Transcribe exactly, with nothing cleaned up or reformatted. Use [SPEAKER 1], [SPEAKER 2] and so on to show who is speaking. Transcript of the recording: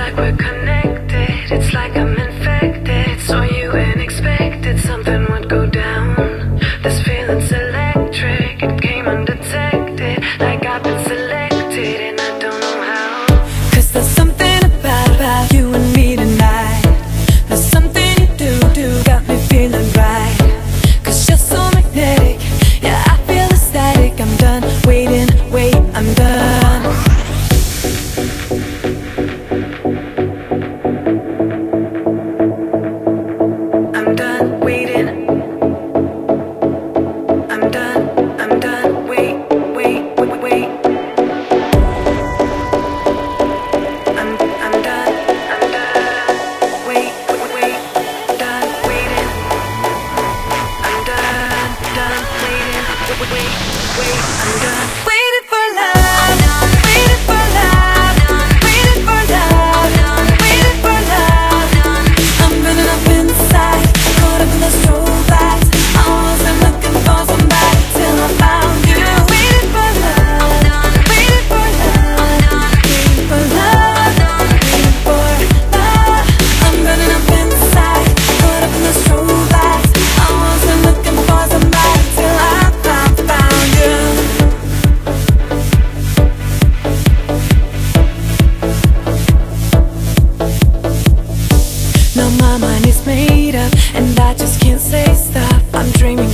[SPEAKER 1] like we're connected. It's like I'm infected. Saw you and expected something would go down. This feeling's electric. It came undetected, like I've been selected, and I don't know how. Cause there's something about, about you and me tonight. There's something you do, do, got me feeling right. Cause you're so magnetic. Yeah, I feel ecstatic. I'm done waiting, wait, I'm done. I'm done waiting. I'm done, I'm done, wait, wait, wait, wait. I'm, I'm done, I'm done, wait, wait, wait, done waiting. I'm done, done waiting, wait, wait, wait, I'm done. Waiting for love, waiting for love, waiting for love, waiting for love. I'm burning up inside, caught up in the strobe lights. I wasn't looking for somebody till I found you. Waiting for love, waiting for love, waiting for love, waiting for love. I'm burning up inside, caught up in the strobe lights. I wasn't looking for somebody till I found, found you. Now my mind is made up, and I just can't say stop. I'm dreaming